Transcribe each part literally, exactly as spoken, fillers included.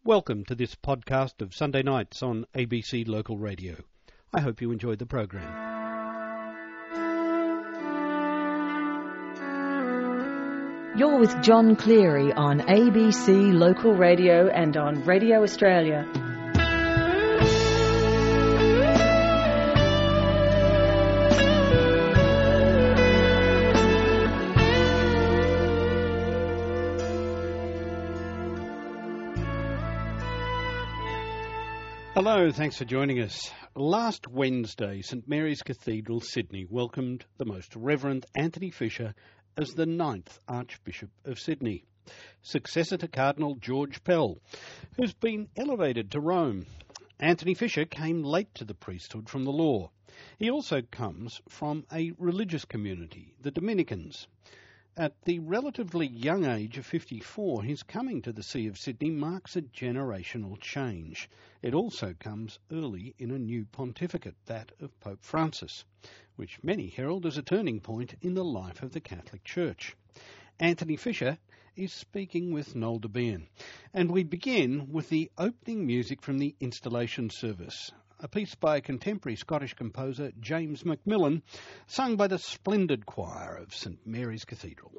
Welcome to this podcast of Sunday nights on A B C Local Radio. I hope you enjoyed the program. You're with John Cleary on A B C Local Radio and on Radio Australia. Hello, thanks for joining us. Last Wednesday, St Mary's Cathedral, Sydney, welcomed the Most Reverend Anthony Fisher as the ninth Archbishop of Sydney, successor to Cardinal George Pell, who's been elevated to Rome. Anthony Fisher came late to the priesthood from the law. He also comes from a religious community, the Dominicans. At the relatively young age of fifty-four, his coming to the See of Sydney marks a generational change. It also comes early in a new pontificate, that of Pope Francis, which many herald as a turning point in the life of the Catholic Church. Anthony Fisher is speaking with Noel Debien, and we begin with the opening music from the installation service, a piece by contemporary Scottish composer James Macmillan, sung by the splendid choir of St Mary's Cathedral.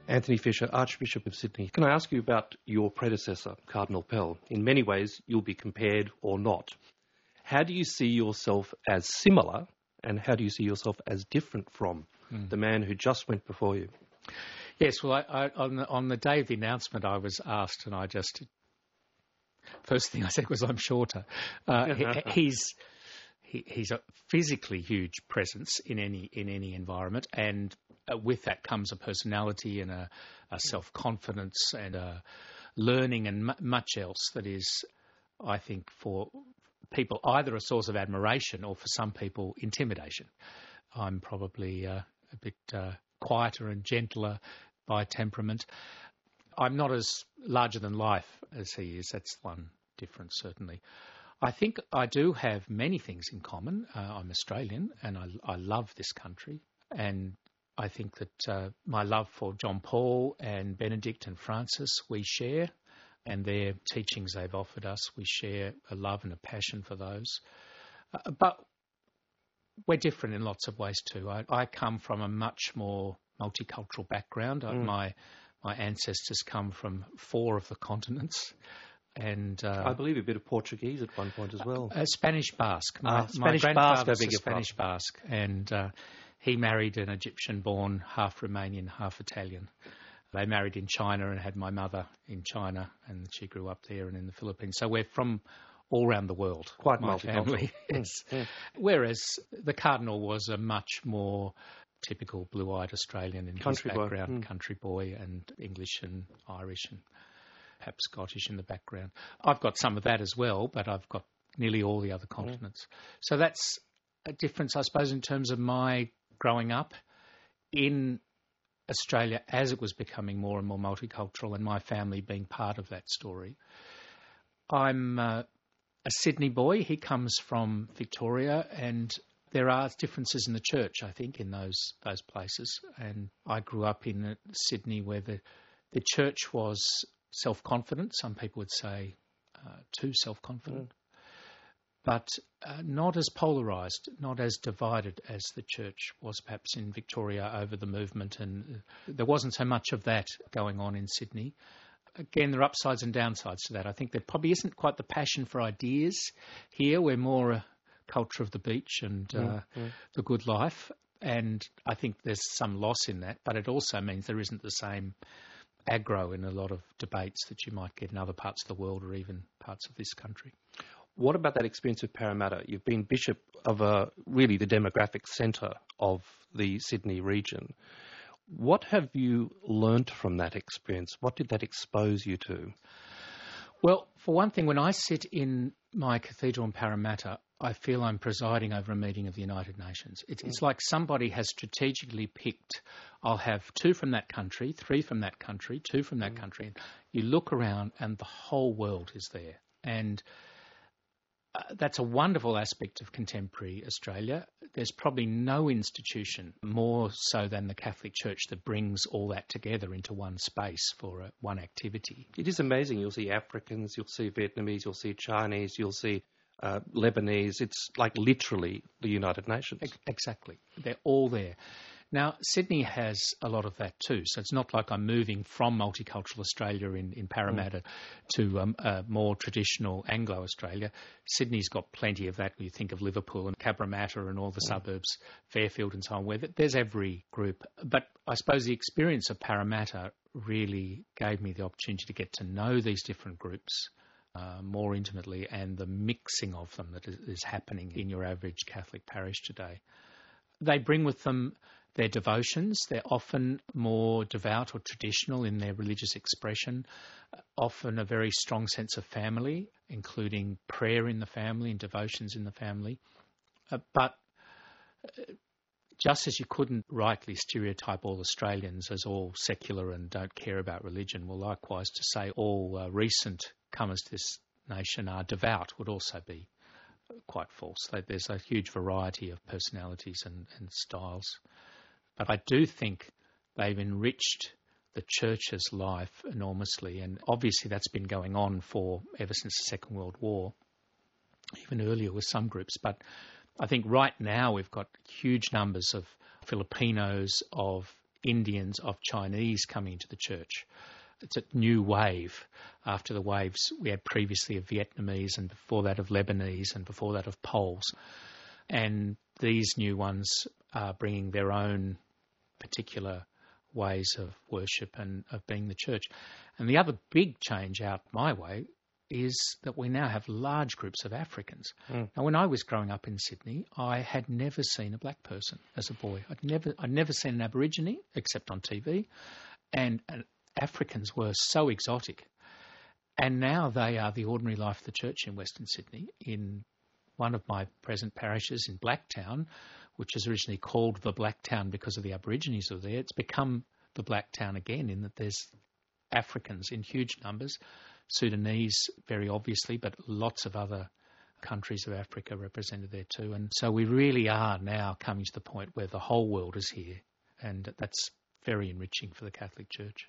Anthony Fisher, Archbishop of Sydney. Can I ask you about your predecessor, Cardinal Pell? In many ways, you'll be compared or not. How do you see yourself as similar, and how do you see yourself as different from mm. the man who just went before you? Yes, well, I, I, on, the, on the day of the announcement, I was asked, and I just... First thing I said was, I'm shorter. Uh, he, he's... He, he's a physically huge presence in any in any environment, and uh, with that comes a personality and a, a self-confidence and a learning and m- much else that is, I think, for people either a source of admiration or for some people intimidation. I'm probably uh, a bit uh, quieter and gentler by temperament. I'm not as larger than life as he is. That's one difference, certainly. I think I do have many things in common. Uh, I'm Australian and I, I love this country, and I think that uh, my love for John Paul and Benedict and Francis we share, and their teachings they've offered us, we share a love and a passion for those. Uh, but we're different in lots of ways too. I, I come from a much more multicultural background. Mm. I, my my ancestors come from four of the continents. And uh, I believe a bit of Portuguese at one point as well. Uh, Spanish Basque. My, uh, Spanish my grandfather Basque, was a Spanish Basque, and uh, he married an Egyptian-born, half Romanian, half Italian. They married in China and had my mother in China, and she grew up there and in the Philippines. So we're from all around the world. Quite my family. Yes. Mm. Whereas the Cardinal was a much more typical blue-eyed Australian in country his background, boy. Mm. country boy, and English and Irish and perhaps Scottish in the background. I've got some of that as well, but I've got nearly all the other continents. Mm. So that's a difference, I suppose, in terms of my growing up in Australia as it was becoming more and more multicultural, and my family being part of that story. I'm uh, a Sydney boy. He comes from Victoria, and there are differences in the church, I think, in those those places. And I grew up in uh, Sydney where the, the church was self-confident. Some people would say uh, too self-confident. Mm. But uh, not as polarised, not as divided as the church was perhaps in Victoria over the movement. And uh, there wasn't so much of that going on in Sydney. Again, there are upsides and downsides to that. I think there probably isn't quite the passion for ideas here. We're more a culture of the beach and uh, mm, mm. the good life. And I think there's some loss in that, but it also means there isn't the same aggro in a lot of debates that you might get in other parts of the world or even parts of this country. What about that experience of Parramatta? You've been bishop of a, really the demographic centre of the Sydney region. What have you learnt from that experience? What did that expose you to? Well, for one thing, when I sit in my cathedral in Parramatta, I feel I'm presiding over a meeting of the United Nations. It's, mm. it's like somebody has strategically picked, I'll have two from that country, three from that country, two from that mm. country. And you look around and the whole world is there. And uh, that's a wonderful aspect of contemporary Australia. There's probably no institution more so than the Catholic Church that brings all that together into one space for a, one activity. It is amazing. You'll see Africans, you'll see Vietnamese, you'll see Chinese, you'll see uh, Lebanese. It's like literally the United Nations. Exactly. They're all there. Now, Sydney has a lot of that too, so it's not like I'm moving from multicultural Australia in, in Parramatta mm. to um, uh, more traditional Anglo-Australia. Sydney's got plenty of that when you think of Liverpool and Cabramatta and all the mm. suburbs, Fairfield and so on, where there's every group. But I suppose the experience of Parramatta really gave me the opportunity to get to know these different groups uh, more intimately, and the mixing of them that is, is happening in your average Catholic parish today. They bring with them their devotions. They're often more devout or traditional in their religious expression, often a very strong sense of family, including prayer in the family and devotions in the family. Uh, but uh, just as you couldn't rightly stereotype all Australians as all secular and don't care about religion, well, likewise to say all uh, recent comers to this nation are devout would also be quite false. There's a huge variety of personalities and, and styles. But I do think they've enriched the church's life enormously, and obviously that's been going on for ever since the Second World War, even earlier with some groups. But I think right now we've got huge numbers of Filipinos, of Indians, of Chinese coming into the church. It's a new wave after the waves we had previously of Vietnamese and before that of Lebanese and before that of Poles. And these new ones are bringing their own particular ways of worship and of being the church. And the other big change out my way is that we now have large groups of Africans. Mm. Now, when I was growing up in Sydney, I had never seen a black person as a boy. I'd never, I'd never seen an Aborigine except on T V, and, and Africans were so exotic. And now they are the ordinary life of the church in Western Sydney. In one of my present parishes in Blacktown, which was originally called the Blacktown because of the Aborigines who were there, it's become the Blacktown again in that there's Africans in huge numbers, Sudanese very obviously, but lots of other countries of Africa represented there too. And so we really are now coming to the point where the whole world is here, and that's very enriching for the Catholic Church.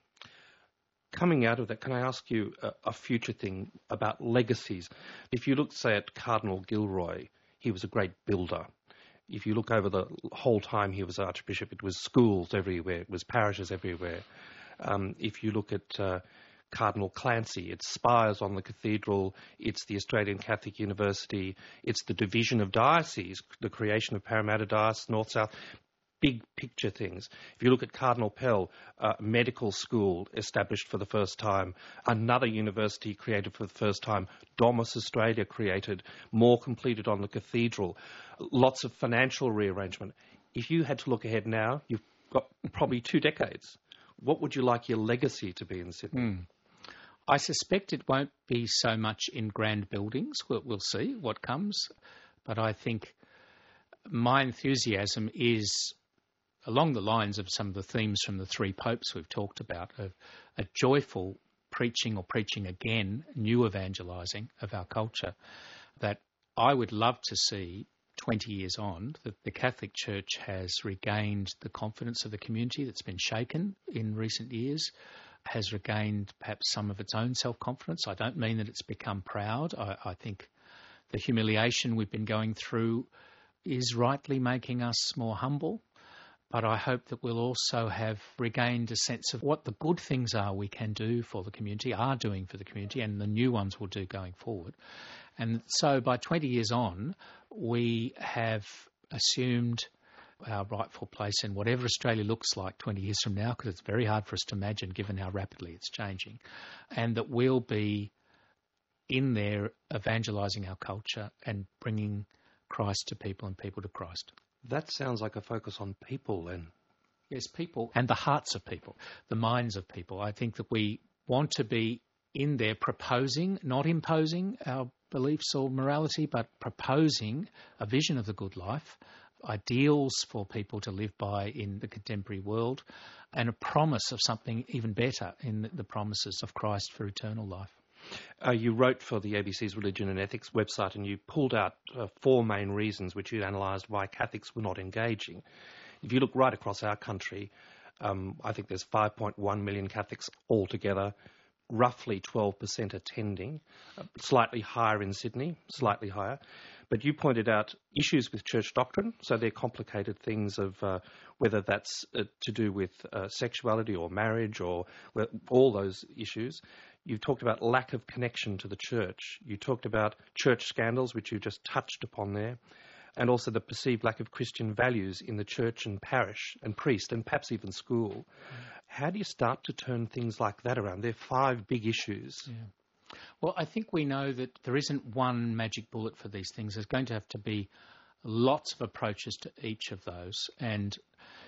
Coming out of that, can I ask you a, a future thing about legacies? If you look, say, at Cardinal Gilroy, he was a great builder. If you look over the whole time he was Archbishop, it was schools everywhere, it was parishes everywhere. Um, if you look at uh, Cardinal Clancy, it's spires on the cathedral, it's the Australian Catholic University, it's the division of dioceses, the creation of Parramatta Diocese, North-South, big picture things. If you look at Cardinal Pell, uh, medical school established for the first time, another university created for the first time, Domus Australia created, more completed on the cathedral, lots of financial rearrangement. If you had to look ahead now, you've got probably two decades. What would you like your legacy to be in Sydney? Mm. I suspect it won't be so much in grand buildings. We'll, we'll see what comes. But I think my enthusiasm is along the lines of some of the themes from the three popes we've talked about, of a joyful preaching or preaching again, new evangelising of our culture, that I would love to see twenty years on, that the Catholic Church has regained the confidence of the community that's been shaken in recent years, has regained perhaps some of its own self-confidence. I don't mean that it's become proud. I, I think the humiliation we've been going through is rightly making us more humble. But I hope that we'll also have regained a sense of what the good things are we can do for the community, are doing for the community, and the new ones will do going forward. And so by twenty years on, we have assumed our rightful place in whatever Australia looks like twenty years from now, because it's very hard for us to imagine given how rapidly it's changing, and that we'll be in there evangelising our culture and bringing Christ to people and people to Christ. That sounds like a focus on people then. Yes, people and the hearts of people, the minds of people. I think that we want to be in there proposing, not imposing our beliefs or morality, but proposing a vision of the good life, ideals for people to live by in the contemporary world, and a promise of something even better in the promises of Christ for eternal life. Uh, you wrote for the A B C's Religion and Ethics website, and you pulled out uh, four main reasons which you analysed why Catholics were not engaging. If you look right across our country, um, I think there's five point one million Catholics altogether, roughly twelve percent attending, uh, slightly higher in Sydney, slightly higher. But you pointed out issues with church doctrine, so they're complicated things of uh, whether that's uh, to do with uh, sexuality or marriage or well, all those issues. You talked about lack of connection to the church. You talked about church scandals, which you just touched upon there, and also the perceived lack of Christian values in the church and parish and priest and perhaps even school. Mm. How do you start to turn things like that around? There are five big issues. Yeah. Well, I think we know that there isn't one magic bullet for these things. There's going to have to be lots of approaches to each of those. And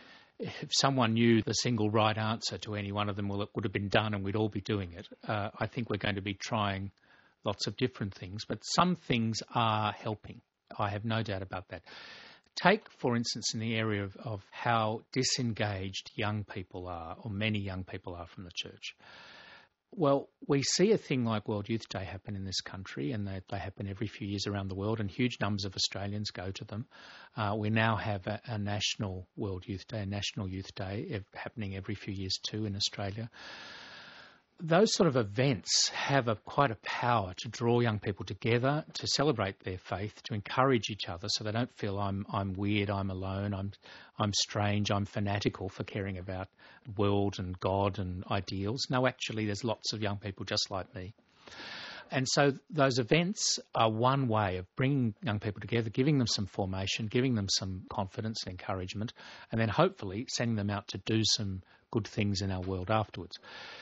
if someone knew the single right answer to any one of them, well, it would have been done and we'd all be doing it. Uh, I think we're going to be trying lots of different things, but some things are helping. I have no doubt about that. Take, for instance, in the area of, of how disengaged young people are, or many young people are from the church. Well, we see a thing like World Youth Day happen in this country, and they, they happen every few years around the world, and huge numbers of Australians go to them. Uh, we now have a, a national World Youth Day, a national Youth Day happening every few years too in Australia. those sort of events have a quite a power to draw young people together, to celebrate their faith, to encourage each other, so they don't feel I'm I'm weird, I'm alone, I'm I'm strange, I'm fanatical for caring about the world and God and ideals. No, actually, there's lots of young people just like me. And so those events are one way of bringing young people together, giving them some formation, giving them some confidence and encouragement, and then hopefully sending them out to do some good things in our world afterwards.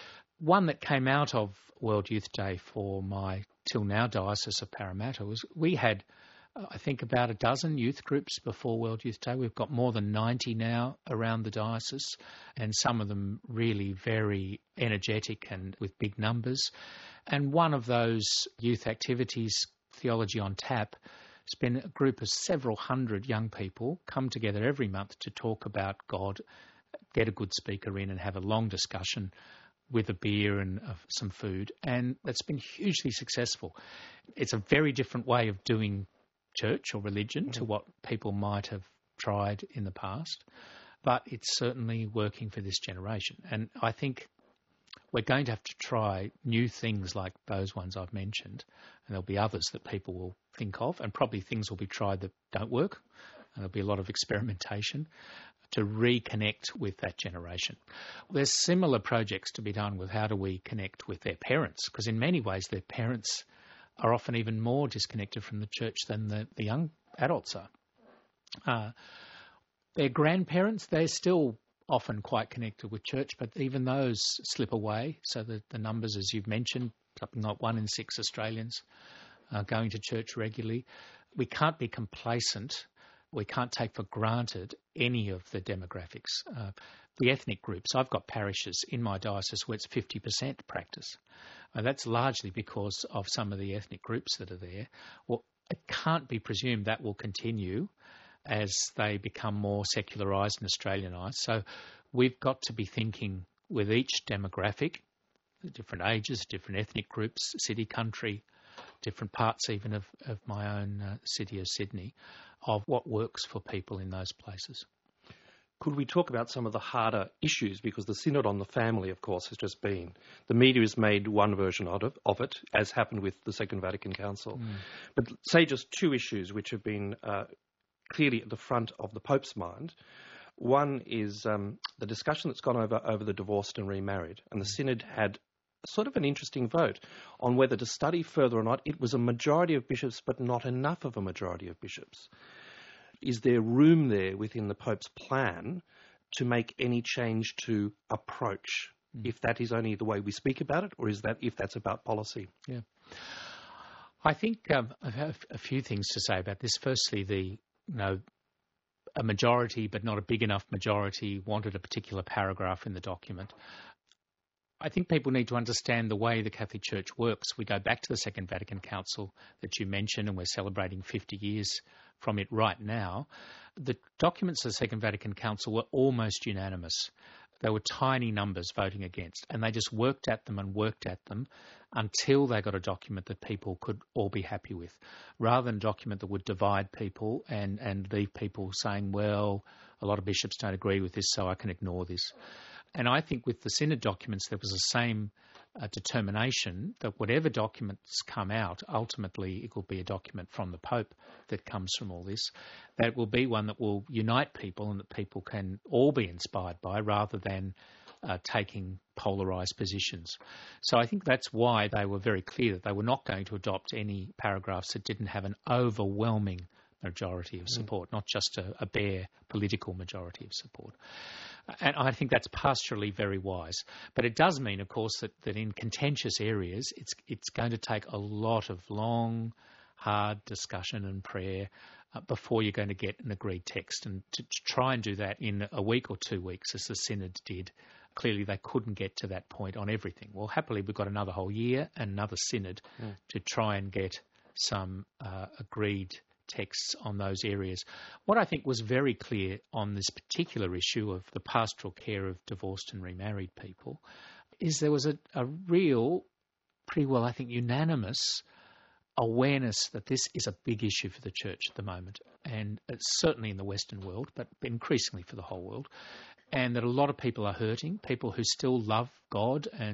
One that came out of World Youth Day for my till now Diocese of Parramatta was we had, uh, I think, about a dozen youth groups before World Youth Day. We've got more than ninety now around the diocese, and some of them really very energetic and with big numbers. And one of those youth activities, Theology on Tap, has been a group of several hundred young people come together every month to talk about God, get a good speaker in and have a long discussion with a beer and uh, some food, and it's been hugely successful. It's a very different way of doing church or religion mm-hmm. to what people might have tried in the past, but it's certainly working for this generation. And I think we're going to have to try new things like those ones I've mentioned, and there'll be others that people will think of, and probably things will be tried that don't work, and there'll be a lot of experimentation to reconnect with that generation. There's similar projects to be done with how do we connect with their parents, because in many ways their parents are often even more disconnected from the church than the, the young adults are. Uh, their grandparents, they're still often quite connected with church, but even those slip away. So the, the numbers, as you've mentioned, something like one in six Australians are going to church regularly. We can't be complacent. We can't take for granted any of the demographics. Uh, the ethnic groups, I've got parishes in my diocese where it's fifty percent practice. And that's largely because of some of the ethnic groups that are there. Well, it can't be presumed that will continue as they become more secularised and Australianised. So we've got to be thinking with each demographic, different ages, different ethnic groups, city, country, different parts even of, of my own uh, city of Sydney, of what works for people in those places. Could we talk about some of the harder issues? Because the Synod on the Family, of course, has just been. The media has made one version of it, of it as happened with the Second Vatican Council. Mm. But say just two issues which have been uh, clearly at the front of the Pope's mind. One is um, the discussion that's gone over over the divorced and remarried. And the Synod had sort of an interesting vote on whether to study further or not. It was a majority of bishops, but not enough of a majority of bishops. Is there room there within the Pope's plan to make any change to approach, mm. if that is only the way we speak about it, or is that if that's about policy? Yeah. I think um, I have a few things to say about this. Firstly, the you know, a majority, but not a big enough majority, wanted a particular paragraph in the document. I think people need to understand the way the Catholic Church works. We go back to the Second Vatican Council that you mentioned, and we're celebrating fifty years from it right now. The documents of the Second Vatican Council were almost unanimous. There were tiny numbers voting against, and they just worked at them and worked at them until they got a document that people could all be happy with, rather than a document that would divide people and, and leave people saying, well, a lot of bishops don't agree with this, so I can ignore this. And I think with the Synod documents, there was the same uh, determination that whatever documents come out, ultimately it will be a document from the Pope that comes from all this. That will be one that will unite people and that people can all be inspired by, rather than uh, taking polarised positions. So I think that's why they were very clear that they were not going to adopt any paragraphs that didn't have an overwhelming majority of support, mm. not just a, a bare political majority of support. And I think that's pastorally very wise. But it does mean, of course, that, that in contentious areas, it's it's going to take a lot of long, hard discussion and prayer uh, before you're going to get an agreed text. And to, to try and do that in a week or two weeks, as the Synod did, clearly they couldn't get to that point on everything. Well, happily, we've got another whole year and another Synod mm. to try and get some uh, agreed texts on those areas. What I think was very clear on this particular issue of the pastoral care of divorced and remarried people is there was a, a real, pretty well, I think, unanimous awareness that this is a big issue for the church at the moment, and it's certainly in the Western world, but increasingly for the whole world, and that a lot of people are hurting, people who still love God and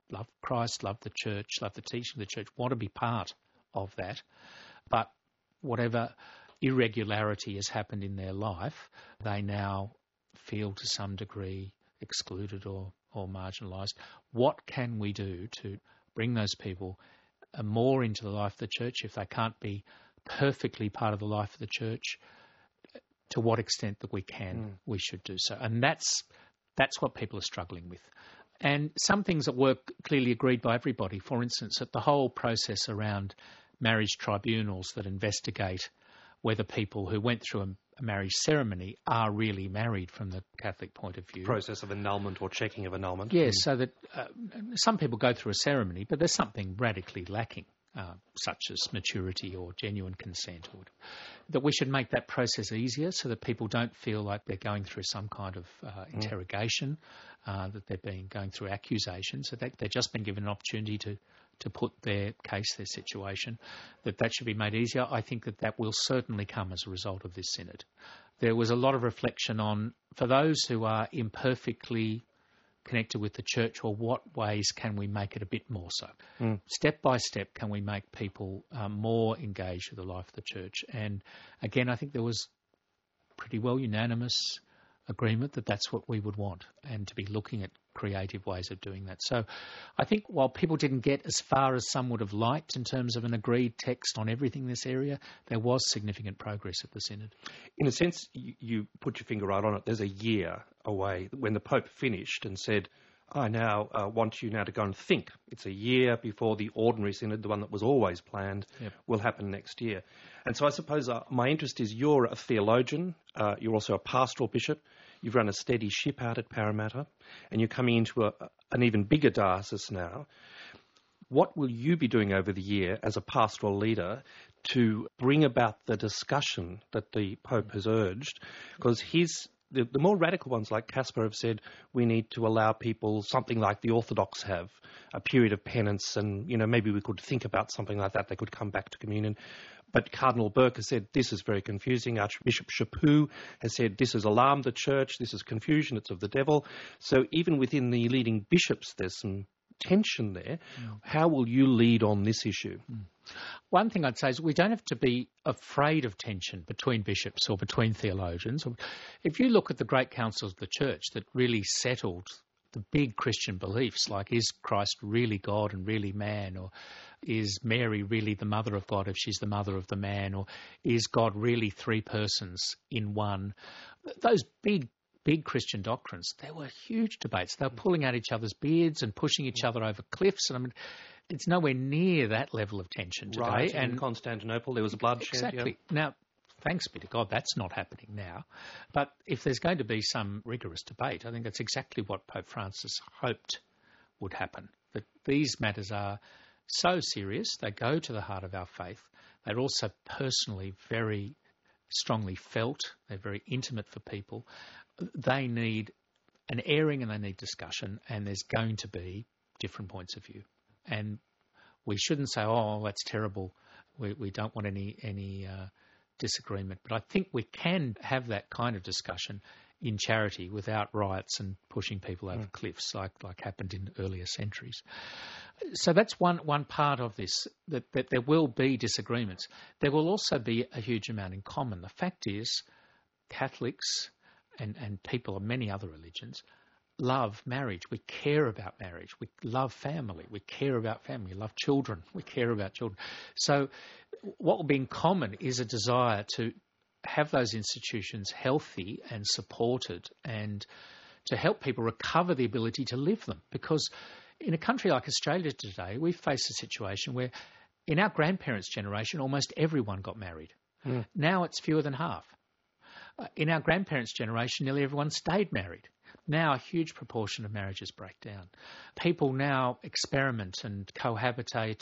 love Christ, love the church, love the teaching of the church, want to be part of that. But whatever irregularity has happened in their life, they now feel to some degree excluded or, or marginalised. What can we do to bring those people uh, more into the life of the church if they can't be perfectly part of the life of the church? To what extent that we can, mm. we should do so. And that's that's what people are struggling with. And some things that were clearly agreed by everybody, for instance, that the whole process around marriage tribunals that investigate whether people who went through a, a marriage ceremony are really married from the Catholic point of view. Process of annulment or checking of annulment. Yes, mm. so that uh, some people go through a ceremony, but there's something radically lacking. Uh, such as maturity or genuine consent, or that we should make that process easier so that people don't feel like they're going through some kind of uh, interrogation, uh, that they're being going through accusations, that they, they've just been given an opportunity to, to put their case, their situation, that that should be made easier. I think that that will certainly come as a result of this synod. There was a lot of reflection on, for those who are imperfectly connected with the church, or what ways can we make it a bit more so? Mm. Step by step, can we make people um, more engaged with the life of the church? And again, I think there was pretty well unanimous agreement that that's what we would want, and to be looking at creative ways of doing that. So I think while people didn't get as far as some would have liked in terms of an agreed text on everything in this area, there was significant progress at the Synod. In a sense, you, you put your finger right on it. There's a year away when the Pope finished and said, I now uh, want you now to go and think. It's a year before the ordinary synod, the one that was always planned, yep. will happen next year. And so I suppose uh, my interest is you're a theologian, uh, you're also a pastoral bishop, you've run a steady ship out at Parramatta, and you're coming into a, an even bigger diocese now. What will you be doing over the year as a pastoral leader to bring about the discussion that the Pope has urged? Because his The, the more radical ones like Caspar have said we need to allow people something like the Orthodox have, a period of penance, and, you know, maybe we could think about something like that. They could come back to communion. But Cardinal Burke has said this is very confusing. Archbishop Chaput has said this has alarmed the church. This is confusion. It's of the devil. So even within the leading bishops, there's some tension there. Mm. How will you lead on this issue? Mm. One thing I'd say is we don't have to be afraid of tension between bishops or between theologians. If you look at the great councils of the church that really settled the big Christian beliefs, like is Christ really God and really man, or is Mary really the mother of God if she's the mother of the man, or is God really three persons in one? Those big Big Christian doctrines, there were huge debates. They were pulling out each other's beards and pushing each other over cliffs. And I mean, it's nowhere near that level of tension today. Right, and in Constantinople, there was bloodshed. Exactly. Yeah. Now, thanks be to God, that's not happening now. But if there's going to be some rigorous debate, I think that's exactly what Pope Francis hoped would happen. That these matters are so serious, they go to the heart of our faith. They're also personally very strongly felt. They're very intimate for people. They need an airing and they need discussion, and there's going to be different points of view. And we shouldn't say, oh, that's terrible. We, we don't want any, any uh, disagreement. But I think we can have that kind of discussion in charity without riots and pushing people over mm. cliffs like, like happened in earlier centuries. So that's one, one part of this, that, that there will be disagreements. There will also be a huge amount in common. The fact is, Catholics and, and people of many other religions love marriage. We care about marriage. We love family. We care about family. We love children. We care about children. So what will be in common is a desire to have those institutions healthy and supported, and to help people recover the ability to live them. Because in a country like Australia today, we face a situation where in our grandparents' generation, almost everyone got married. Mm. Now it's fewer than half. Uh, in our grandparents' generation, nearly everyone stayed married. Now a huge proportion of marriages break down. People now experiment and cohabitate,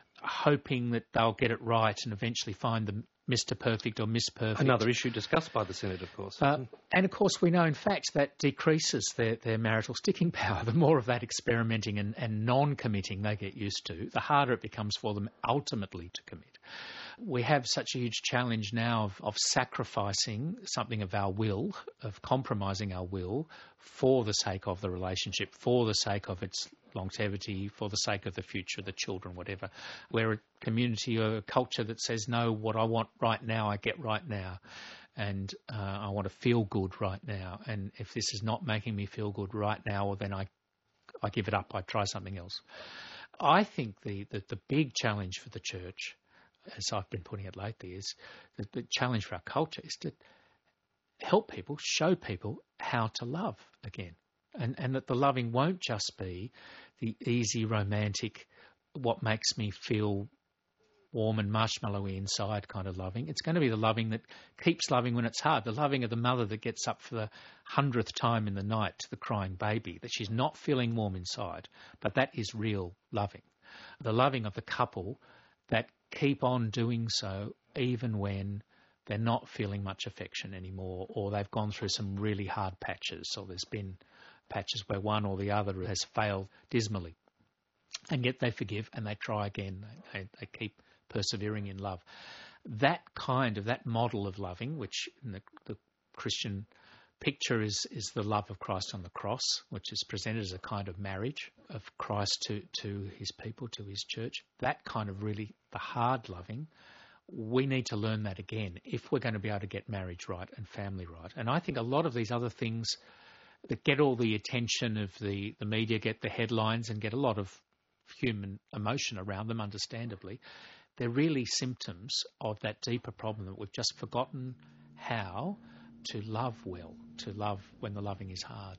hoping that they'll get it right and eventually find the Mister Perfect or Miss Perfect. Another issue discussed by the Synod, of course. Uh, and, of course, we know, in fact, that decreases their, their marital sticking power. The more of that experimenting and, and non-committing they get used to, the harder it becomes for them ultimately to commit. We have such a huge challenge now of, of sacrificing something of our will, of compromising our will for the sake of the relationship, for the sake of its longevity, for the sake of the future, the children, whatever. We're a community or a culture that says, no, what I want right now, I get right now. And uh, I want to feel good right now. And if this is not making me feel good right now, well, then I, I give it up. I try something else. I think the, the, the big challenge for the church, as I've been putting it lately, is the, the challenge for our culture is to help people, show people how to love again. And, and that the loving won't just be the easy, romantic, what makes me feel warm and marshmallowy inside kind of loving. It's going to be the loving that keeps loving when it's hard, the loving of the mother that gets up for the hundredth time in the night to the crying baby, that she's not feeling warm inside, but that is real loving. The loving of the couple that keep on doing so even when they're not feeling much affection anymore, or they've gone through some really hard patches, or there's been patches where one or the other has failed dismally. And yet they forgive and they try again. They, they keep persevering in love. That kind of, that model of loving, which in the, the Christian picture is, is the love of Christ on the cross, which is presented as a kind of marriage of Christ to, to his people, to his church. That kind of really, the hard loving, we need to learn that again if we're going to be able to get marriage right and family right. And I think a lot of these other things that get all the attention of the, the media, get the headlines and get a lot of human emotion around them, understandably, they're really symptoms of that deeper problem that we've just forgotten how to love well, to love when the loving is hard.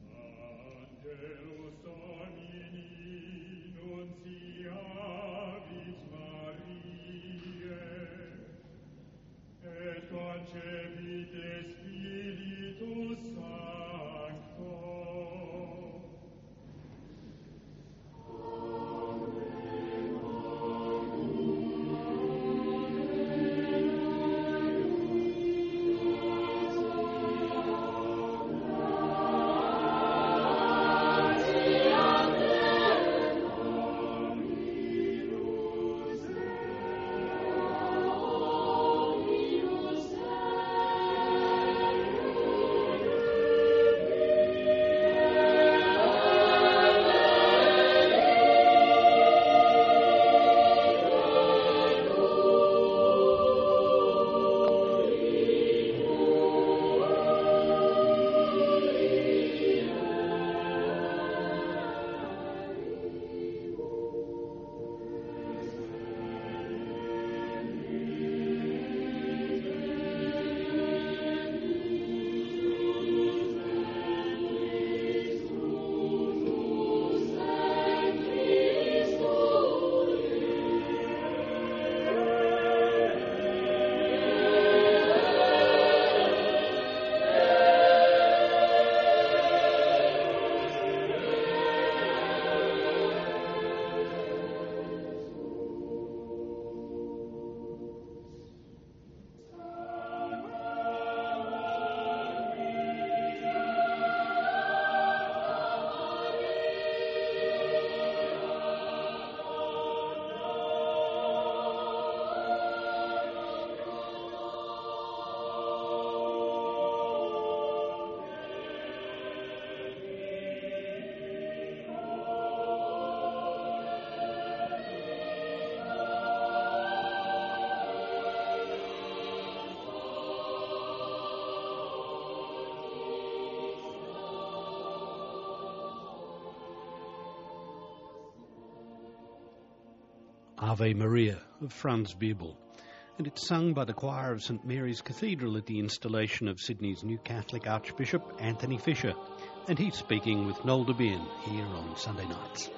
Ave Maria of Franz Bebel, and it's sung by the choir of St Mary's Cathedral at the installation of Sydney's new Catholic Archbishop Anthony Fisher, and he's speaking with Noel Debien here on Sunday nights.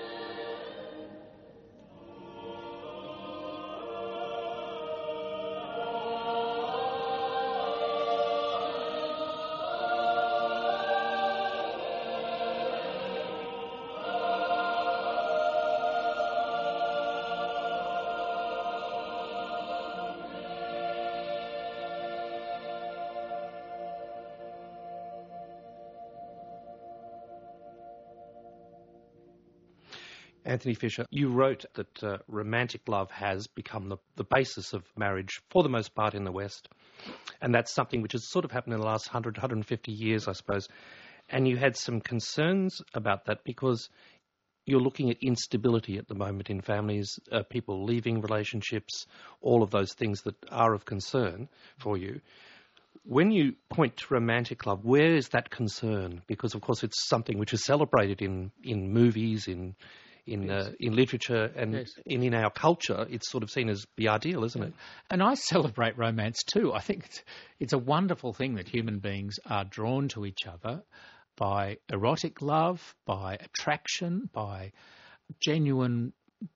Anthony Fisher, you wrote that uh, romantic love has become the, the basis of marriage for the most part in the West. And that's something which has sort of happened in the last one hundred, one hundred fifty years, I suppose. And you had some concerns about that because you're looking at instability at the moment in families, uh, people leaving relationships, all of those things that are of concern for you. When you point to romantic love, where is that concern? Because, of course, it's something which is celebrated in, in movies, in in yes. uh, in literature, and yes. in, in our culture. It's sort of seen as the ideal, isn't it? And I celebrate romance too. I think it's, it's a wonderful thing that human beings are drawn to each other by erotic love, by attraction, by genuine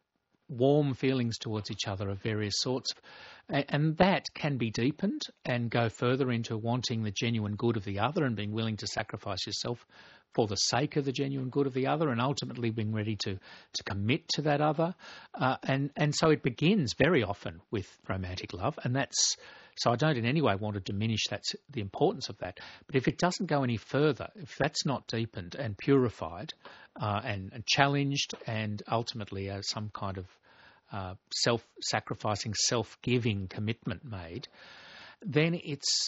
warm feelings towards each other of various sorts. And that can be deepened and go further into wanting the genuine good of the other and being willing to sacrifice yourself for the sake of the genuine good of the other, and ultimately being ready to, to commit to that other. Uh, and, and so it begins very often with romantic love, and that's so I don't in any way want to diminish that's the importance of that. But if it doesn't go any further, if that's not deepened and purified uh, and, and challenged and ultimately uh, some kind of uh, self-sacrificing, self-giving commitment made, then it's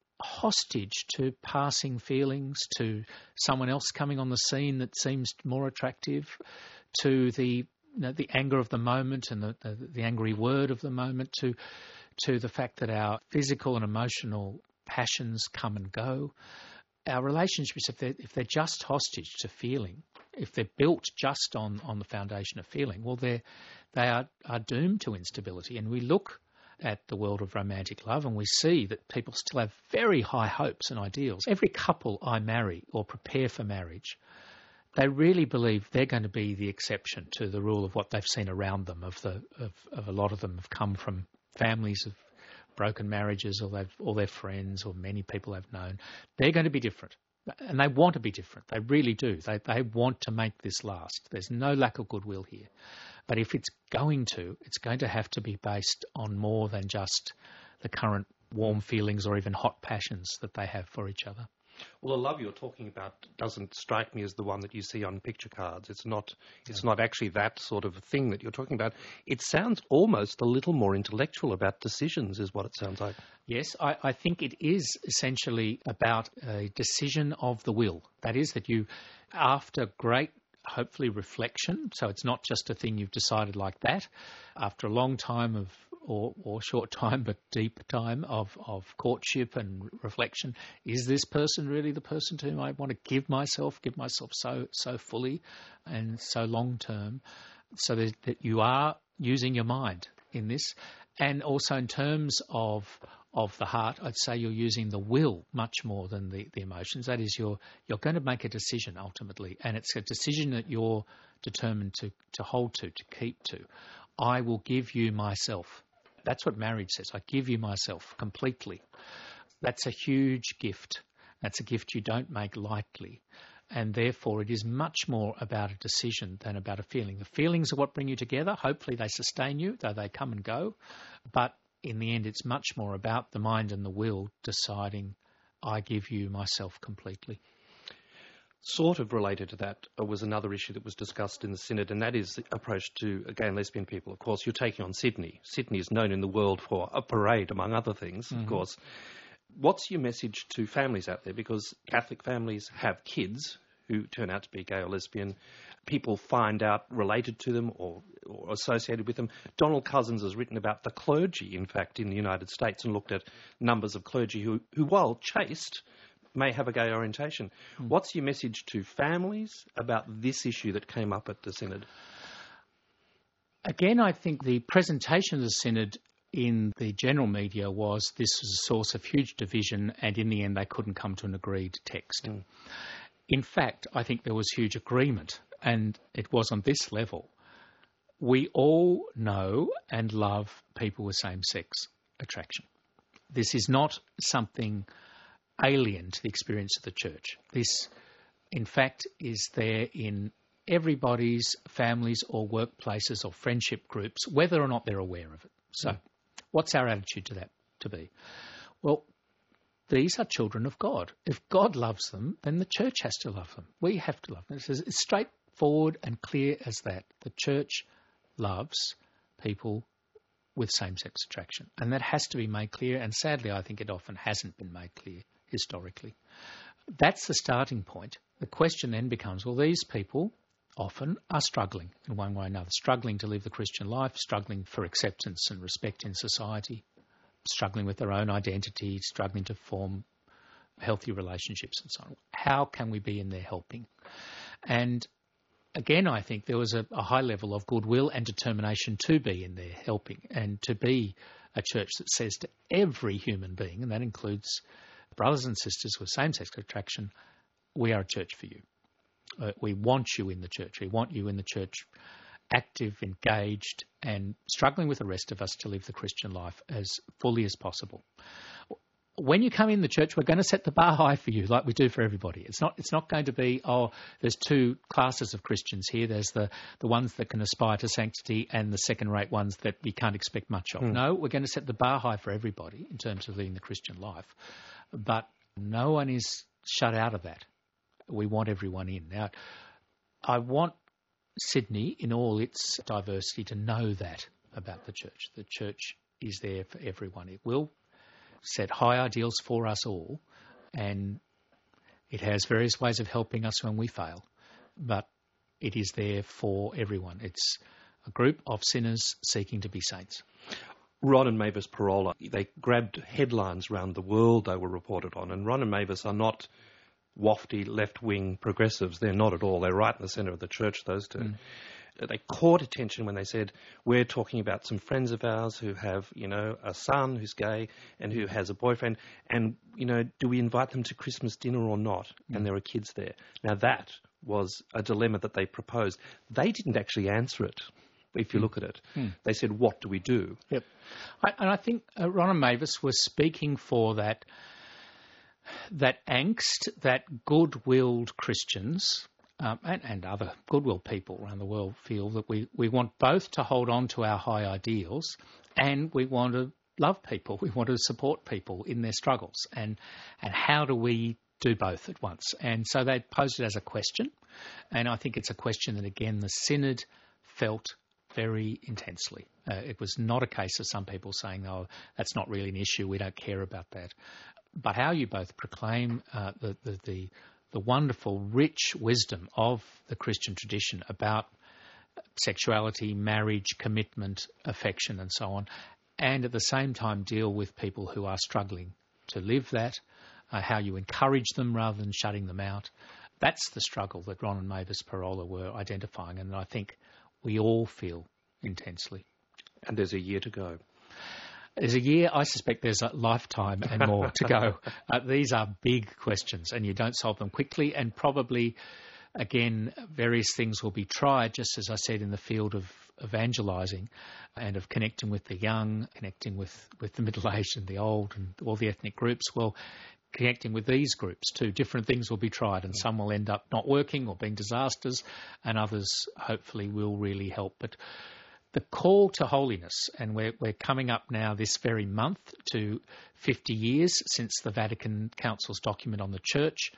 hostage to passing feelings, to someone else coming on the scene that seems more attractive, to the you know, the anger of the moment and the, the, the angry word of the moment, to to the fact that our physical and emotional passions come and go. Our relationships, if they're, if they're just hostage to feeling, if they're built just on, on the foundation of feeling, well, they're, they are, are doomed to instability. And we look at the world of romantic love and we see that people still have very high hopes and ideals. Every couple I marry or prepare for marriage, they really believe they're going to be the exception to the rule of what they've seen around them. Of the of, of a lot of them have come from families of broken marriages, or they've or their friends, or many people they've known. They're going to be different, and they want to be different. They really do. They they want to make this last. There's no lack of goodwill here, but if it's going to, it's going to have to be based on more than just the current warm feelings or even hot passions that they have for each other. Well, the love you're talking about doesn't strike me as the one that you see on picture cards. It's not It's not actually that sort of thing that you're talking about. It sounds almost a little more intellectual about decisions, is what it sounds like. Yes, I, I think it is essentially about a decision of the will. That is, that you, after great, hopefully, reflection, so it's not just a thing you've decided like that, after a long time of Or, or short time, but deep time of, of courtship and reflection. Is this person really the person to whom I want to give myself, give myself so so fully and so long term, so that, that you are using your mind in this? And also in terms of of the heart, I'd say you're using the will much more than the, the emotions. That is, you're you're going to make a decision ultimately, and it's a decision that you're determined to, to hold to, to keep to. I will give you myself. That's what marriage says. I give you myself completely. That's a huge gift. That's a gift you don't make lightly. And therefore, it is much more about a decision than about a feeling. The feelings are what bring you together. Hopefully they sustain you, though they come and go. But in the end, it's much more about the mind and the will deciding, I give you myself completely. Sort of related to that was another issue that was discussed in the Synod, and that is the approach to gay and lesbian people. Of course, you're taking on Sydney. Sydney is known in the world for a parade, among other things, mm-hmm. of course. What's your message to families out there? Because Catholic families have kids who turn out to be gay or lesbian. People find out related to them or, or associated with them. Donald Cousins has written about the clergy, in fact, in the United States, and looked at numbers of clergy who, who while chaste, may have a gay orientation. Mm. What's your message to families about this issue that came up at the Synod? Again, I think the presentation of the Synod in the general media was this was a source of huge division, and in the end they couldn't come to an agreed text. Mm. In fact, I think there was huge agreement, and it was on this level. We all know and love people with same-sex attraction. This is not something alien to the experience of the church. This, in fact, is there in everybody's families or workplaces or friendship groups, whether or not they're aware of it. So what's our attitude to that to be? Well, these are children of God. If God loves them, then the church has to love them. We have to love them. It's as straightforward and clear as that. The church loves people with same-sex attraction, and that has to be made clear, and sadly I think it often hasn't been made clear historically. That's the starting point. The question then becomes, well, these people often are struggling in one way or another, struggling to live the Christian life, struggling for acceptance and respect in society, struggling with their own identity, struggling to form healthy relationships and so on. How can we be in there helping? And again, I think there was a, a high level of goodwill and determination to be in there helping and to be a church that says to every human being, and that includes brothers and sisters with same-sex attraction, we are a church for you. Uh, we want you in the church. We want you in the church active, engaged, and struggling with the rest of us to live the Christian life as fully as possible. When you come in the church, we're going to set the bar high for you like we do for everybody. It's not It's not going to be, oh, there's two classes of Christians here. There's the, the ones that can aspire to sanctity and the second-rate ones that we can't expect much of. Mm. No, we're going to set the bar high for everybody in terms of leading the Christian life. But no one is shut out of that. We want everyone in. Now, I want Sydney, in all its diversity, to know that about the church. The church is there for everyone. It will set high ideals for us all, and it has various ways of helping us when we fail, but it is there for everyone. It's a group of sinners seeking to be saints. Ron and Mavis Parola, they grabbed headlines around the world they were reported on, and Ron and Mavis are not wafty left-wing progressives. They're not at all. They're right in the centre of the church, those two. Mm. They caught attention when they said, we're talking about some friends of ours who have, you know, a son who's gay and who has a boyfriend, and, you know, do we invite them to Christmas dinner or not? Mm. And there are kids there. Now, that was a dilemma that they proposed. They didn't actually answer it, if you mm. look at it. Mm. They said, what do we do? Yep. I, and I think uh, Ron and Mavis were speaking for that, that angst that good-willed Christians Um, and, and other goodwill people around the world feel that we, we want both to hold on to our high ideals and we want to love people. We want to support people in their struggles. And and how do we do both at once? And so they posed it as a question. And I think it's a question that, again, the Synod felt very intensely. Uh, it was not a case of some people saying, oh, that's not really an issue, we don't care about that. But how you both proclaim uh, the, the, the the wonderful, rich wisdom of the Christian tradition about sexuality, marriage, commitment, affection, and so on, and at the same time deal with people who are struggling to live that, uh, how you encourage them rather than shutting them out. That's the struggle that Ron and Mavis Parola were identifying, and I think we all feel intensely. And there's a year to go. There's a year, I suspect there's a lifetime and more to go. Uh, these are big questions and you don't solve them quickly, and probably, again, various things will be tried, just as I said, in the field of evangelising and of connecting with the young, connecting with, with the middle-aged and the old and all the ethnic groups. Well, connecting with these groups too, different things will be tried, and some will end up not working or being disasters, and others hopefully will really help. But the call to holiness, and we're, we're coming up now this very month to fifty years since the Vatican Council's document on the Church,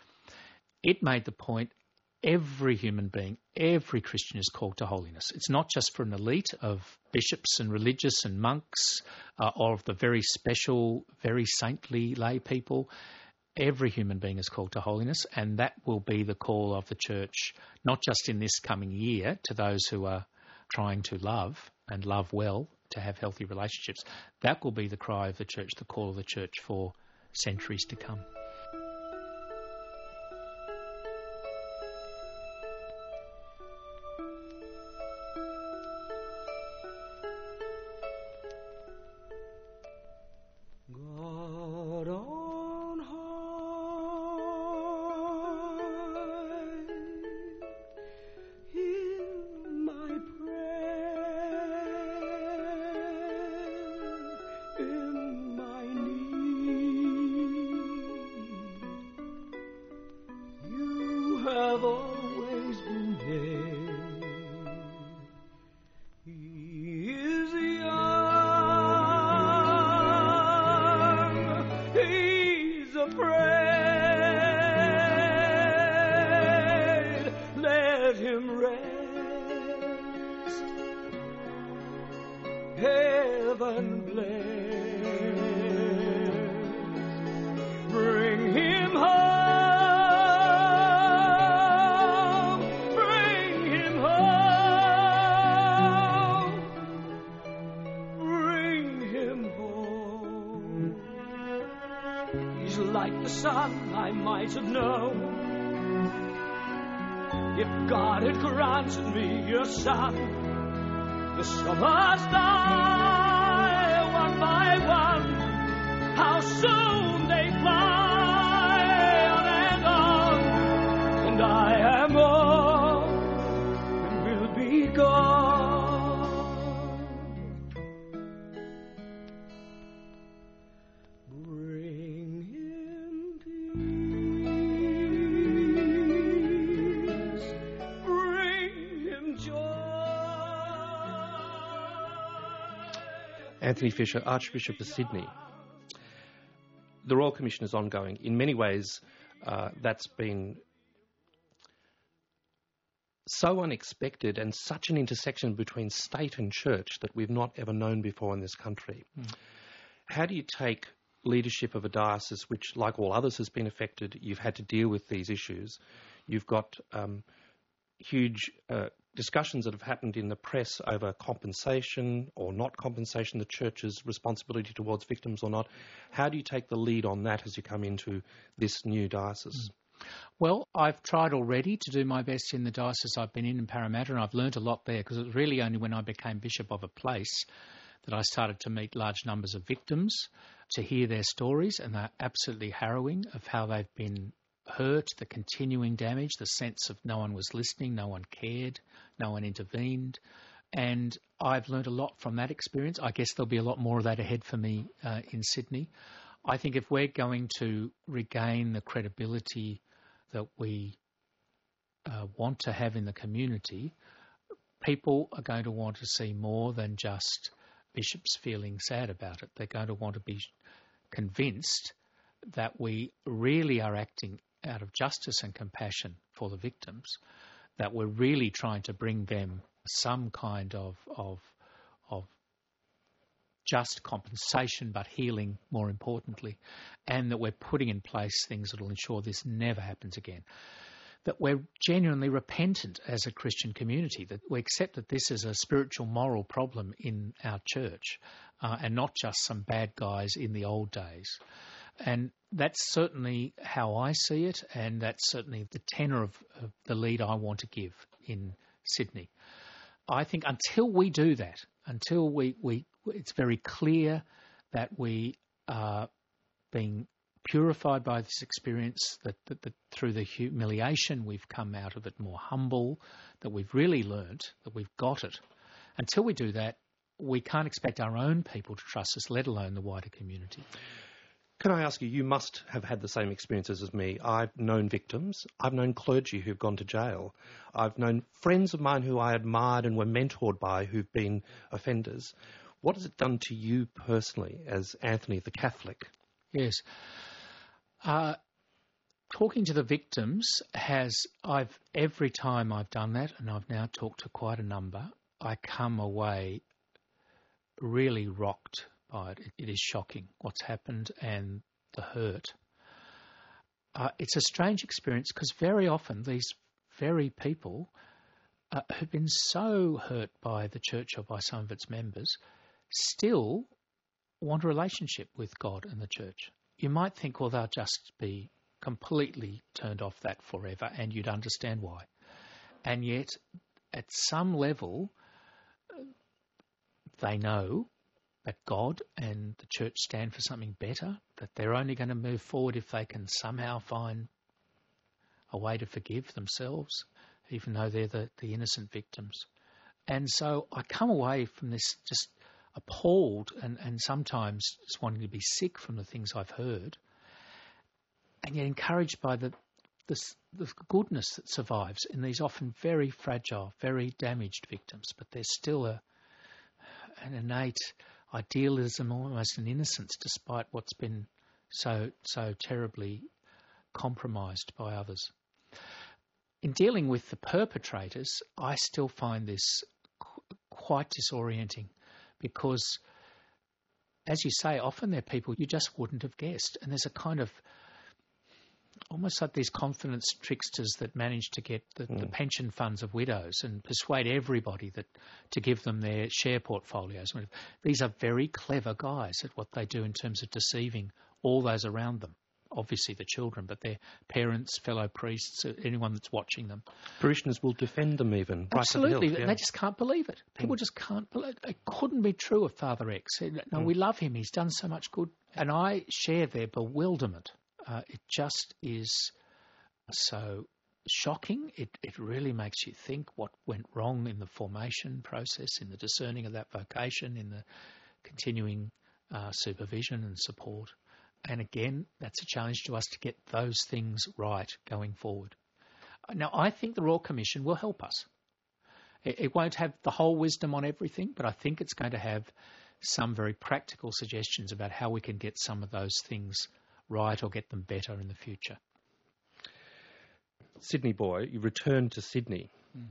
it made the point every human being, every Christian is called to holiness. It's not just for an elite of bishops and religious and monks uh, or of the very special, very saintly lay people. Every human being is called to holiness, and that will be the call of the Church, not just in this coming year to those who are trying to love and love well, to have healthy relationships. That will be the cry of the Church, the call of the Church for centuries to come. Bring him home, bring him sun, I might have known. If God had granted me a son, the summers die one by one. How soon they fly on and on, and I am old and will be gone. Bring him peace, bring him joy. Anthony Fisher, Archbishop of Sydney. The Royal Commission is ongoing. In many ways, uh, that's been so unexpected and such an intersection between state and church that we've not ever known before in this country. Mm. How do you take leadership of a diocese which, like all others, has been affected? You've had to deal with these issues. You've got um, huge uh, discussions that have happened in the press over compensation or not compensation, the church's responsibility towards victims or not. How do you take the lead on that as you come into this new diocese? Mm. Well, I've tried already to do my best in the diocese I've been in, in Parramatta, and I've learnt a lot there, because it was really only when I became bishop of a place that I started to meet large numbers of victims, to hear their stories, and they're absolutely harrowing, of how they've been hurt, the continuing damage, the sense of no one was listening, no one cared, no one intervened. And I've learnt a lot from that experience. I guess there'll be a lot more of that ahead for me uh, in Sydney. I think if we're going to regain the credibility that we uh, want to have in the community, people are going to want to see more than just bishops feeling sad about it. They're going to want to be convinced that we really are acting out of justice and compassion for the victims, that we're really trying to bring them some kind of of, of just compensation, but healing more importantly, and that we're putting in place things that will ensure this never happens again. That we're genuinely repentant as a Christian community, that we accept that this is a spiritual, moral problem in our church, uh, and not just some bad guys in the old days. And that's certainly how I see it, and that's certainly the tenor of, of the lead I want to give in Sydney. I think until we do that, until we, we it's very clear that we are being purified by this experience, that, that, that through the humiliation we've come out of it more humble, that we've really learnt, that we've got it. Until we do that, we can't expect our own people to trust us, let alone the wider community. Can I ask you, you must have had the same experiences as me. I've known victims. I've known clergy who've gone to jail. I've known friends of mine who I admired and were mentored by who've been offenders. What has it done to you personally as Anthony the Catholic? Yes. Uh, talking to the victims has, I've every time I've done that, and I've now talked to quite a number, I come away really rocked by it. It is shocking what's happened and the hurt. Uh, it's a strange experience, because very often these very people uh, who've been so hurt by the church or by some of its members still want a relationship with God and the church. You might think, well, they'll just be completely turned off that forever, and you'd understand why. And yet, at some level, they know that God and the church stand for something better, that they're only going to move forward if they can somehow find a way to forgive themselves, even though they're the, the innocent victims. And so I come away from this just appalled and, and sometimes just wanting to be sick from the things I've heard, and yet encouraged by the, the, the goodness that survives in these often very fragile, very damaged victims. But there's still a, an innate idealism, almost an innocence, despite what's been so so terribly compromised by others. In dealing with the perpetrators, I still find this qu- quite disorienting, because, as you say, often they're people you just wouldn't have guessed, and there's a kind of almost like these confidence tricksters that manage to get the, mm. the pension funds of widows and persuade everybody that to give them their share portfolios. These are very clever guys at what they do in terms of deceiving all those around them. obviously the children, but their parents, fellow priests, anyone that's watching them. Parishioners will defend them even. Absolutely, right to the hilt, yeah. and they just can't believe it. People mm. just can't believe it. It couldn't be true of Father X. No, mm. we love him. He's done so much good. And I share their bewilderment. Uh, it just is so shocking. It, it really makes you think what went wrong in the formation process, in the discerning of that vocation, in the continuing uh, supervision and support. And again, that's a challenge to us to get those things right going forward. Now, I think the Royal Commission will help us. It, it won't have the whole wisdom on everything, but I think it's going to have some very practical suggestions about how we can get some of those things right or get them better in the future. Sydney boy, you returned to Sydney. Mm.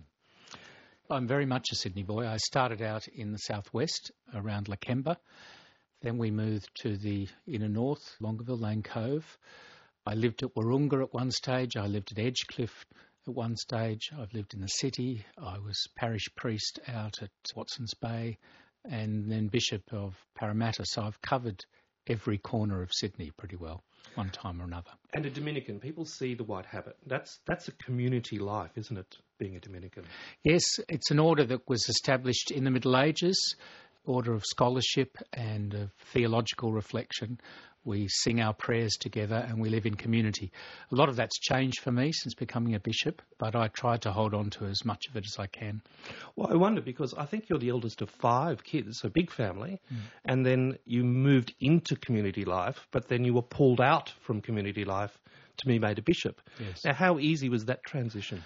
I'm very much a Sydney boy. I started out in the southwest around Lakemba. Then we moved to the inner north, Longueville, Lane Cove. I lived at Wahroonga at one stage. I lived at Edgecliff at one stage. I've lived in the city. I was parish priest out at Watson's Bay and then Bishop of Parramatta. So I've covered every corner of Sydney pretty well, one time or another. And a Dominican, people see the White Habit. That's that's a community life, isn't it, being a Dominican? Yes, it's an order that was established in the Middle Ages, order of scholarship and of theological reflection. We sing our prayers together and we live in community. A lot of that's changed for me since becoming a bishop, but I try to hold on to as much of it as I can. Well, I wonder, because I think you're the eldest of five kids, a big family, mm. and then you moved into community life, but then you were pulled out from community life to be made a bishop. Yes. Now, how easy was that transition?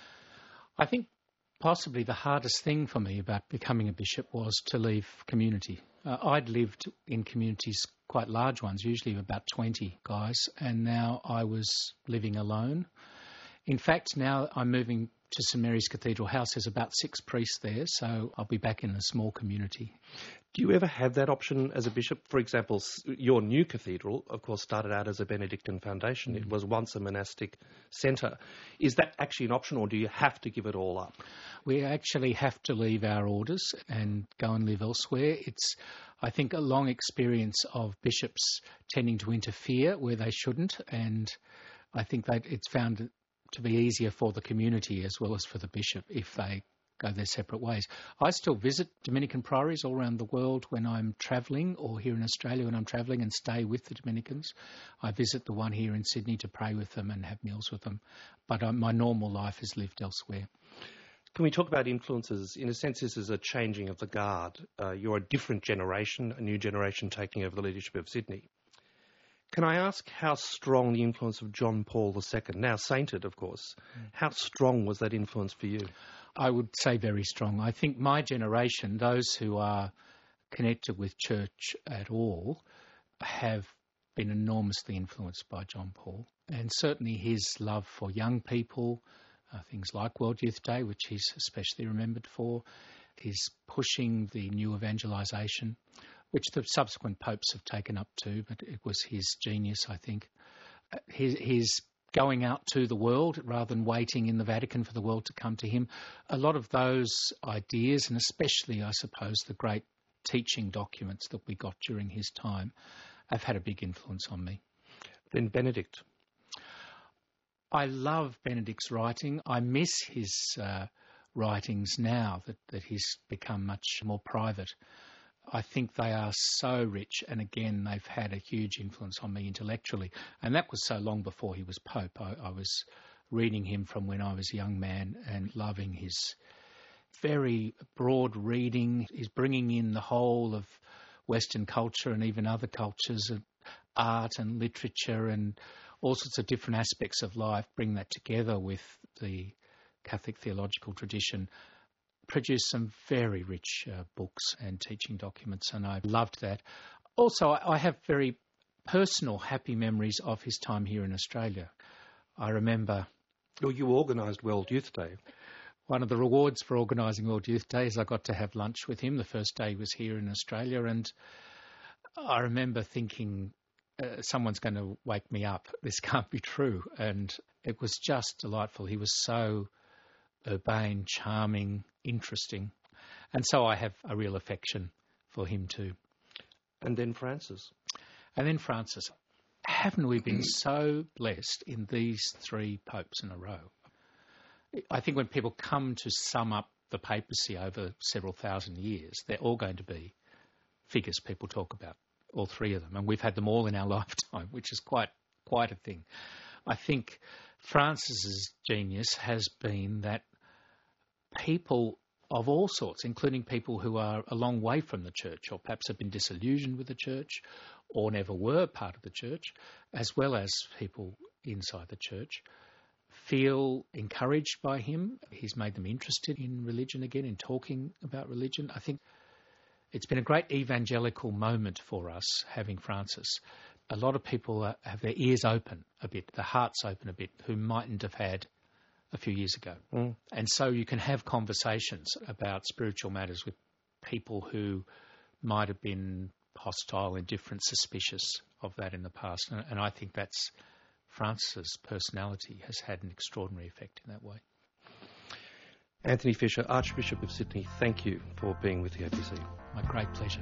I think possibly the hardest thing for me about becoming a bishop was to leave community. Uh, I'd lived in communities, quite large ones, usually about twenty guys, and now I was living alone. In fact, now I'm moving to St Mary's Cathedral House. There's about six priests there, so I'll be back in a small community. Do you ever have that option as a bishop? For example, your new cathedral, of course, started out as a Benedictine foundation. Mm. It was once a monastic centre. Is that actually an option, or do you have to give it all up? We actually have to leave our orders and go and live elsewhere. It's, I think, a long experience of bishops tending to interfere where they shouldn't, and I think that it's found to be easier for the community as well as for the bishop if they go their separate ways. I still visit Dominican priories all around the world when I'm travelling, or here in Australia when I'm travelling, and stay with the Dominicans. I visit the one here in Sydney to pray with them and have meals with them. But um, my normal life is lived elsewhere. Can we talk about influences? In a sense, this is a changing of the guard. Uh, you're a different generation, a new generation taking over the leadership of Sydney. Can I ask how strong the influence of John Paul the Second, now sainted, of course, mm. how strong was that influence for you? I would say very strong. I think my generation, those who are connected with church at all, have been enormously influenced by John Paul. And certainly his love for young people, uh, things like World Youth Day, which he's especially remembered for, his pushing the new evangelisation, which the subsequent popes have taken up too, but it was his genius, I think. Uh, his, his going out to the world rather than waiting in the Vatican for the world to come to him. A lot of those ideas, and especially, I suppose, the great teaching documents that we got during his time, have had a big influence on me. Then Benedict. I love Benedict's writing. I miss his uh, writings now that, that he's become much more private. I think they are so rich, and again, they've had a huge influence on me intellectually. And that was so long before he was Pope. I, I was reading him from when I was a young man and loving his very broad reading. He's bringing in the whole of Western culture and even other cultures, of art and literature and all sorts of different aspects of life, bring that together with the Catholic theological tradition. Produced some very rich uh, books and teaching documents, and I loved that. Also, I, I have very personal, happy memories of his time here in Australia. I remember... Well, you organised World Youth Day. One of the rewards for organising World Youth Day is I got to have lunch with him the first day he was here in Australia, and I remember thinking, uh, someone's going to wake me up. This can't be true. And it was just delightful. He was so urbane, charming, interesting. And so I have a real affection for him too. And then Francis. And then Francis. haven't we been so blessed in these three popes in a row? I think when people come to sum up the papacy over several thousand years, they're all going to be figures people talk about, all three of them. And we've had them all in our lifetime, which is quite quite a thing. I think Francis's genius has been that people of all sorts, including people who are a long way from the church or perhaps have been disillusioned with the church or never were part of the church, as well as people inside the church, feel encouraged by him. He's made them interested in religion again, in talking about religion. I think it's been a great evangelical moment for us having Francis. A lot of people uh, have their ears open a bit, their hearts open a bit, who mightn't have had a few years ago. Mm. And so you can have conversations about spiritual matters with people who might have been hostile, indifferent, suspicious of that in the past. And, and I think that's Francis's personality has had an extraordinary effect in that way. Anthony Fisher, Archbishop of Sydney, thank you for being with the A B C. My great pleasure.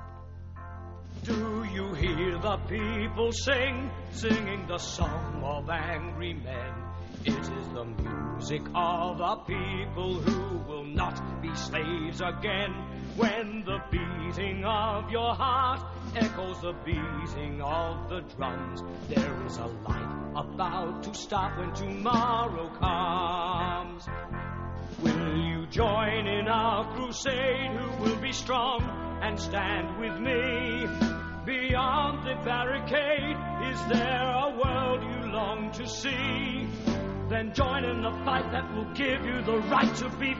Do you hear the people sing, singing the song of angry men? It is the music of a people who will not be slaves again. When the beating of your heart echoes the beating of the drums, there is a light about to stop when tomorrow comes. Will you join in our crusade? Who will be strong and stand with me? Beyond the barricade, is there a world you long to see? Then join in the fight that will give you the right to be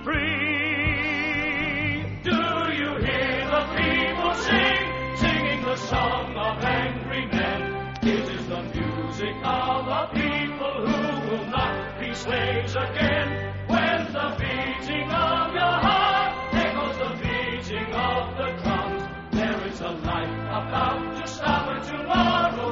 free. Do you hear the people sing, singing the song of angry men? It is the music of a people who will not be slaves again. When the beating of your heart echoes the beating of the drums, there is a light about to stop when tomorrow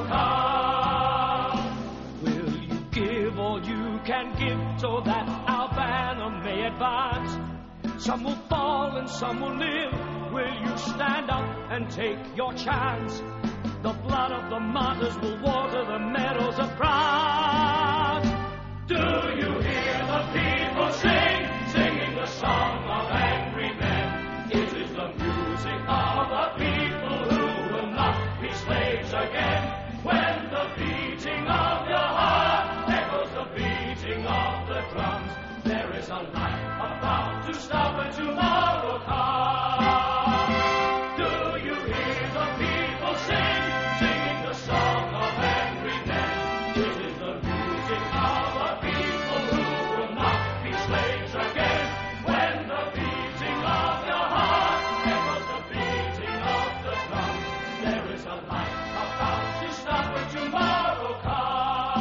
comes. Will you give all you can give so that our banner may advance? Some will fall and some will live. Will you stand up and take your chance? The blood of the martyrs will water the meadows of France. Do you hear the people sing, singing the song of angry men? It is the music of a people who will not be slaves again. When the beating of your heart echoes the beating of the drums, there is a light about to stop when tomorrow comes. Do you hear the people sing, singing the song of angry men? It is the music of a people who will not be slaves again. When the beating of your heart echoes the beating of the drums, there is a light about to stop when tomorrow comes.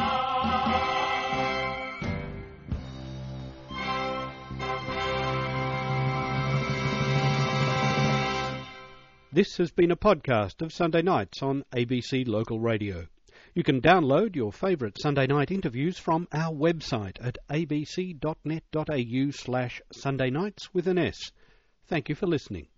This has been a podcast of Sunday Nights on A B C Local Radio. You can download your favourite Sunday night interviews from our website at abc.net.au slash Sunday Nights with an S. Thank you for listening.